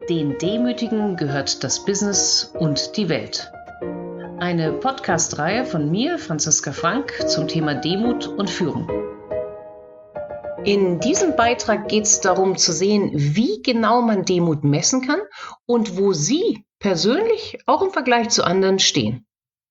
Den Demütigen gehört das Business und die Welt. Eine Podcast-Reihe von mir, Franziska Frank, zum Thema Demut und Führung. In diesem Beitrag geht es darum zu sehen, wie genau man Demut messen kann und wo Sie persönlich auch im Vergleich zu anderen stehen.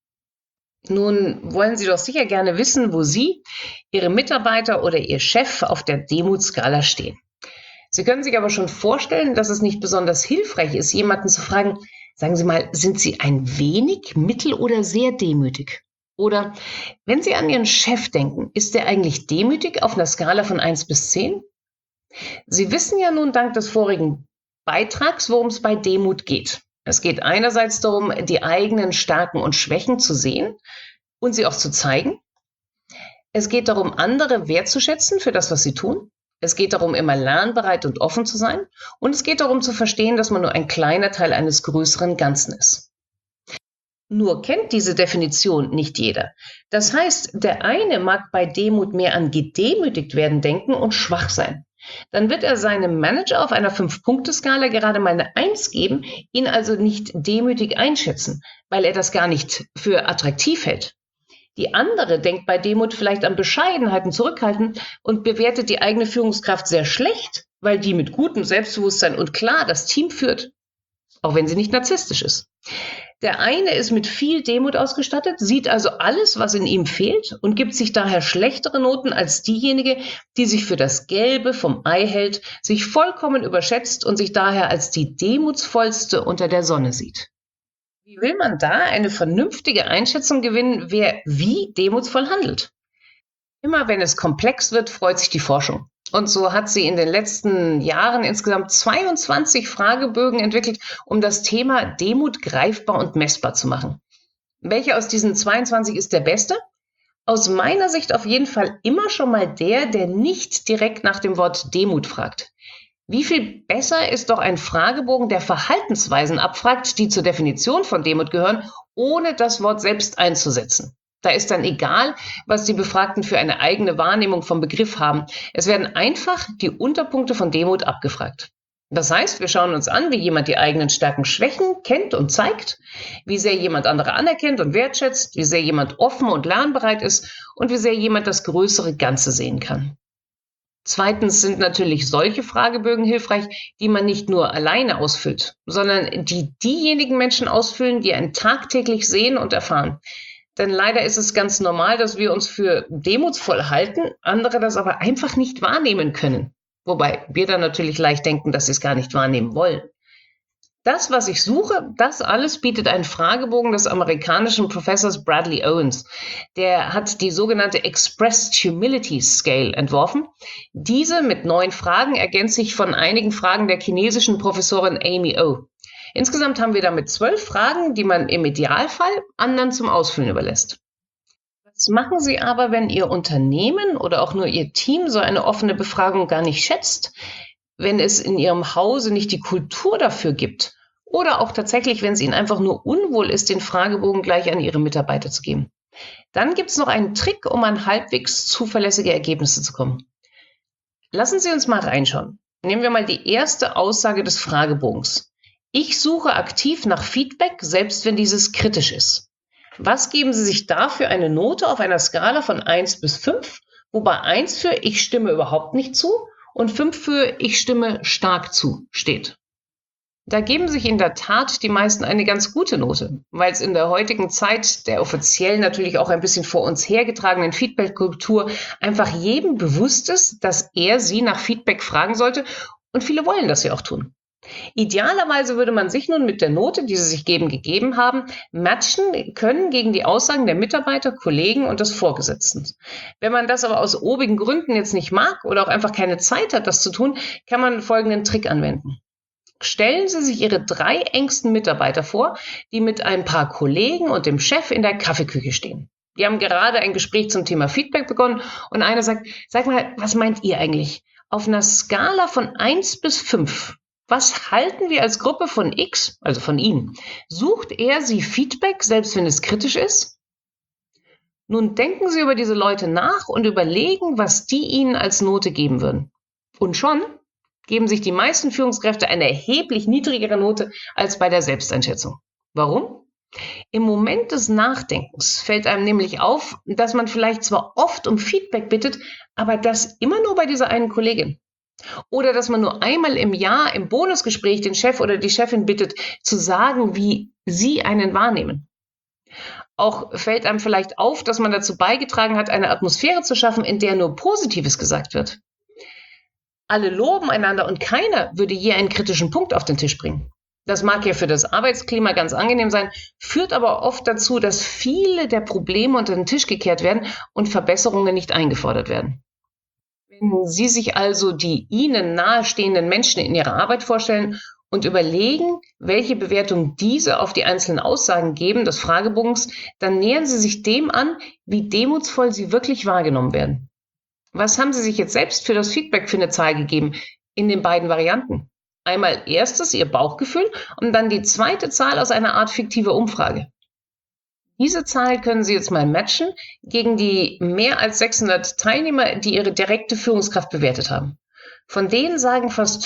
Nun wollen Sie doch sicher gerne wissen, wo Sie, Ihre Mitarbeiter oder Ihr Chef auf der Demutskala stehen. Sie können sich aber schon vorstellen, dass es nicht besonders hilfreich ist, jemanden zu fragen, sagen Sie mal, sind Sie ein wenig, mittel oder sehr demütig? Oder wenn Sie an Ihren Chef denken, ist der eigentlich demütig auf einer Skala von 1 bis 10? Sie wissen ja nun dank des vorigen Beitrags, worum es bei Demut geht. Es geht einerseits darum, die eigenen Stärken und Schwächen zu sehen und sie auch zu zeigen. Es geht darum, andere wertzuschätzen für das, was sie tun. Es geht darum, immer lernbereit und offen zu sein. Und es geht darum zu verstehen, dass man nur ein kleiner Teil eines größeren Ganzen ist. Nur kennt diese Definition nicht jeder. Das heißt, der eine mag bei Demut mehr an gedemütigt werden denken und schwach sein. Dann wird er seinem Manager auf einer 5-Punkte-Skala gerade mal eine 1 geben, ihn also nicht demütig einschätzen, weil er das gar nicht für attraktiv hält. Die andere denkt bei Demut vielleicht an Bescheidenheit und Zurückhalten und bewertet die eigene Führungskraft sehr schlecht, weil die mit gutem Selbstbewusstsein und klar das Team führt, auch wenn sie nicht narzisstisch ist. Der eine ist mit viel Demut ausgestattet, sieht also alles, was in ihm fehlt und gibt sich daher schlechtere Noten als diejenige, die sich für das Gelbe vom Ei hält, sich vollkommen überschätzt und sich daher als die demutsvollste unter der Sonne sieht. Wie will man da eine vernünftige Einschätzung gewinnen, wer wie demutsvoll handelt? Immer wenn es komplex wird, freut sich die Forschung. Und so hat sie in den letzten Jahren insgesamt 22 Fragebögen entwickelt, um das Thema Demut greifbar und messbar zu machen. Welcher aus diesen 22 ist der beste? Aus meiner Sicht auf jeden Fall immer schon mal der nicht direkt nach dem Wort Demut fragt. Wie viel besser ist doch ein Fragebogen, der Verhaltensweisen abfragt, die zur Definition von Demut gehören, ohne das Wort selbst einzusetzen. Da ist dann egal, was die Befragten für eine eigene Wahrnehmung vom Begriff haben. Es werden einfach die Unterpunkte von Demut abgefragt. Das heißt, wir schauen uns an, wie jemand die eigenen Stärken, Schwächen kennt und zeigt, wie sehr jemand andere anerkennt und wertschätzt, wie sehr jemand offen und lernbereit ist und wie sehr jemand das größere Ganze sehen kann. Zweitens sind natürlich solche Fragebögen hilfreich, die man nicht nur alleine ausfüllt, sondern die diejenigen Menschen ausfüllen, die einen tagtäglich sehen und erfahren. Denn leider ist es ganz normal, dass wir uns für demutsvoll halten, andere das aber einfach nicht wahrnehmen können. Wobei wir dann natürlich leicht denken, dass sie es gar nicht wahrnehmen wollen. Das, was ich suche, das alles bietet ein Fragebogen des amerikanischen Professors Bradley Owens. Der hat die sogenannte Expressed Humility Scale entworfen. Diese mit 9 Fragen ergänzt sich von einigen Fragen der chinesischen Professorin Amy O. Insgesamt haben wir damit 12 Fragen, die man im Idealfall anderen zum Ausfüllen überlässt. Was machen Sie aber, wenn Ihr Unternehmen oder auch nur Ihr Team so eine offene Befragung gar nicht schätzt? Wenn es in Ihrem Hause nicht die Kultur dafür gibt oder auch tatsächlich, wenn es Ihnen einfach nur unwohl ist, den Fragebogen gleich an Ihre Mitarbeiter zu geben. Dann gibt es noch einen Trick, um an halbwegs zuverlässige Ergebnisse zu kommen. Lassen Sie uns mal reinschauen. Nehmen wir mal die erste Aussage des Fragebogens. Ich suche aktiv nach Feedback, selbst wenn dieses kritisch ist. Was geben Sie sich da für eine Note auf einer Skala von 1 bis 5, wobei 1 für ich stimme überhaupt nicht zu und 5 für ich stimme stark zu steht? Da geben sich in der Tat die meisten eine ganz gute Note, weil es in der heutigen Zeit der offiziell natürlich auch ein bisschen vor uns hergetragenen Feedback-Kultur einfach jedem bewusst ist, dass er sie nach Feedback fragen sollte und viele wollen das ja auch tun. Idealerweise würde man sich nun mit der Note, die sie sich gegeben haben, matchen können gegen die Aussagen der Mitarbeiter, Kollegen und des Vorgesetzten. Wenn man das aber aus obigen Gründen jetzt nicht mag oder auch einfach keine Zeit hat, das zu tun, kann man folgenden Trick anwenden. Stellen Sie sich Ihre 3 engsten Mitarbeiter vor, die mit ein paar Kollegen und dem Chef in der Kaffeeküche stehen. Die haben gerade ein Gespräch zum Thema Feedback begonnen und einer sagt, sag mal, was meint ihr eigentlich? Auf einer Skala von 1 bis 5, was halten wir als Gruppe von X, also von Ihnen? Sucht er Sie Feedback, selbst wenn es kritisch ist? Nun denken Sie über diese Leute nach und überlegen, was die Ihnen als Note geben würden. Und schon geben sich die meisten Führungskräfte eine erheblich niedrigere Note als bei der Selbsteinschätzung. Warum? Im Moment des Nachdenkens fällt einem nämlich auf, dass man vielleicht zwar oft um Feedback bittet, aber das immer nur bei dieser einen Kollegin. Oder dass man nur einmal im Jahr im Bonusgespräch den Chef oder die Chefin bittet, zu sagen, wie sie einen wahrnehmen. Auch fällt einem vielleicht auf, dass man dazu beigetragen hat, eine Atmosphäre zu schaffen, in der nur Positives gesagt wird. Alle loben einander und keiner würde je einen kritischen Punkt auf den Tisch bringen. Das mag ja für das Arbeitsklima ganz angenehm sein, führt aber oft dazu, dass viele der Probleme unter den Tisch gekehrt werden und Verbesserungen nicht eingefordert werden. Wenn Sie sich also die Ihnen nahestehenden Menschen in Ihrer Arbeit vorstellen und überlegen, welche Bewertung diese auf die einzelnen Aussagen geben des Fragebogens, dann nähern Sie sich dem an, wie demutsvoll Sie wirklich wahrgenommen werden. Was haben Sie sich jetzt selbst für das Feedback für eine Zahl gegeben in den beiden Varianten? Einmal erstes Ihr Bauchgefühl und dann die zweite Zahl aus einer Art fiktiver Umfrage. Diese Zahl können Sie jetzt mal matchen gegen die mehr als 600 Teilnehmer, die Ihre direkte Führungskraft bewertet haben. Von denen sagen fast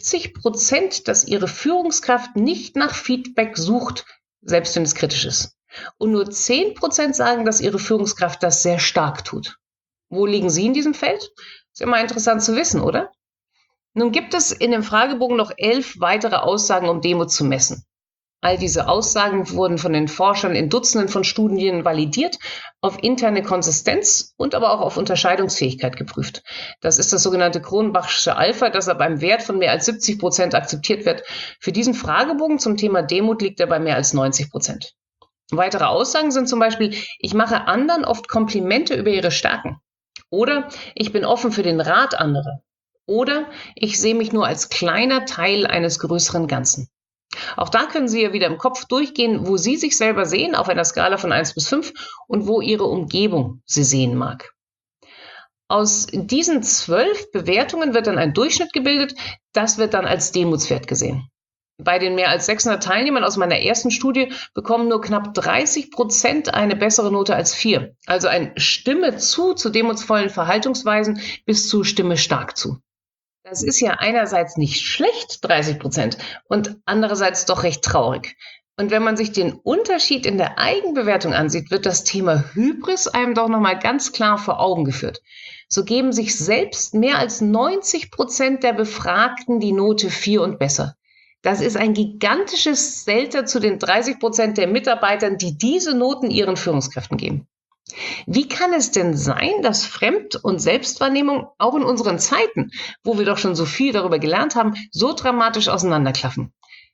50%, dass Ihre Führungskraft nicht nach Feedback sucht, selbst wenn es kritisch ist. Und nur 10% sagen, dass Ihre Führungskraft das sehr stark tut. Wo liegen Sie in diesem Feld? Ist immer interessant zu wissen, oder? Nun gibt es in dem Fragebogen noch 11 weitere Aussagen, um Demut zu messen. All diese Aussagen wurden von den Forschern in Dutzenden von Studien validiert, auf interne Konsistenz und aber auch auf Unterscheidungsfähigkeit geprüft. Das ist das sogenannte Kronbachsche Alpha, das ab einem Wert von mehr als 70% akzeptiert wird. Für diesen Fragebogen zum Thema Demut liegt er bei mehr als 90%. Weitere Aussagen sind zum Beispiel, ich mache anderen oft Komplimente über ihre Stärken. Oder ich bin offen für den Rat anderer. Oder ich sehe mich nur als kleiner Teil eines größeren Ganzen. Auch da können Sie ja wieder im Kopf durchgehen, wo Sie sich selber sehen auf einer Skala von 1 bis 5 und wo Ihre Umgebung Sie sehen mag. Aus diesen 12 Bewertungen wird dann ein Durchschnitt gebildet. Das wird dann als Demutswert gesehen. Bei den mehr als 600 Teilnehmern aus meiner ersten Studie bekommen nur knapp 30% eine bessere Note als 4. Also ein Stimme zu demutsvollen Verhaltensweisen bis zu Stimme stark zu. Das ist ja einerseits nicht schlecht, 30%, und andererseits doch recht traurig. Und wenn man sich den Unterschied in der Eigenbewertung ansieht, wird das Thema Hybris einem doch nochmal ganz klar vor Augen geführt. So geben sich selbst mehr als 90% der Befragten die Note 4 und besser. Das ist ein gigantisches Delta zu den 30% der Mitarbeitern, die diese Noten ihren Führungskräften geben. Wie kann es denn sein, dass Fremd- und Selbstwahrnehmung auch in unseren Zeiten, wo wir doch schon so viel darüber gelernt haben, so dramatisch auseinanderklaffen?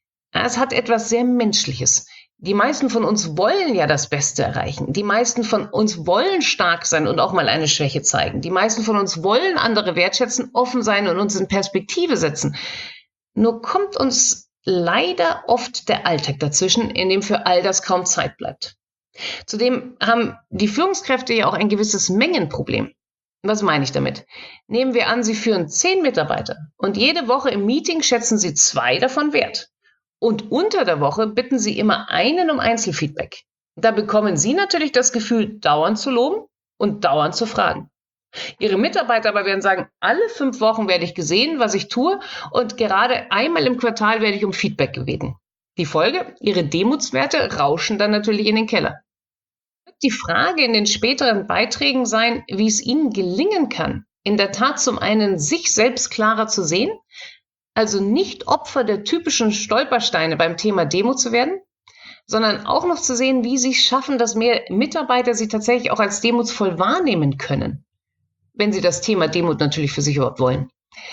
Es hat etwas sehr Menschliches. Die meisten von uns wollen ja das Beste erreichen. Die meisten von uns wollen stark sein und auch mal eine Schwäche zeigen. Die meisten von uns wollen andere wertschätzen, offen sein und uns in Perspektive setzen. Nur kommt uns leider oft der Alltag dazwischen, in dem für all das kaum Zeit bleibt. Zudem haben die Führungskräfte ja auch ein gewisses Mengenproblem. Was meine ich damit? Nehmen wir an, Sie führen 10 Mitarbeiter und jede Woche im Meeting schätzen Sie 2 davon wert. Und unter der Woche bitten Sie immer einen um Einzelfeedback. Da bekommen Sie natürlich das Gefühl, dauernd zu loben und dauernd zu fragen. Ihre Mitarbeiter aber werden sagen, alle 5 Wochen werde ich gesehen, was ich tue, und gerade einmal im Quartal werde ich um Feedback gebeten. Die Folge, Ihre Demutswerte rauschen dann natürlich in den Keller. Wird die Frage in den späteren Beiträgen sein, wie es Ihnen gelingen kann, in der Tat zum einen sich selbst klarer zu sehen, also nicht Opfer der typischen Stolpersteine beim Thema Demut zu werden, sondern auch noch zu sehen, wie Sie es schaffen, dass mehr Mitarbeiter Sie tatsächlich auch als demutsvoll wahrnehmen können, wenn Sie das Thema Demut natürlich für sich überhaupt wollen.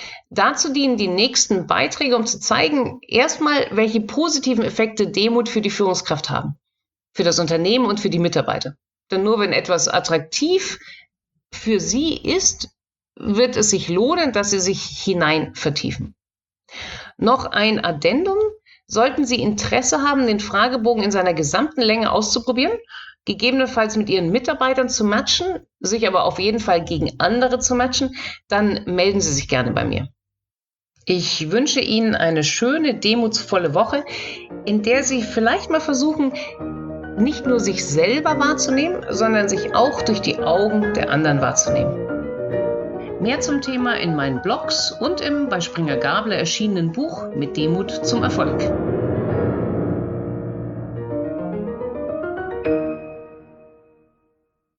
Dazu dienen die nächsten Beiträge, um zu zeigen, erstmal, welche positiven Effekte Demut für die Führungskraft haben, für das Unternehmen und für die Mitarbeiter. Denn nur wenn etwas attraktiv für Sie ist, wird es sich lohnen, dass Sie sich hinein vertiefen. Noch ein Addendum: Sollten Sie Interesse haben, den Fragebogen in seiner gesamten Länge auszuprobieren, gegebenenfalls mit Ihren Mitarbeitern zu matchen, sich aber auf jeden Fall gegen andere zu matchen, dann melden Sie sich gerne bei mir. Ich wünsche Ihnen eine schöne, demutsvolle Woche, in der Sie vielleicht mal versuchen, nicht nur sich selber wahrzunehmen, sondern sich auch durch die Augen der anderen wahrzunehmen. Mehr zum Thema in meinen Blogs und im bei Springer Gabler erschienenen Buch Mit Demut zum Erfolg.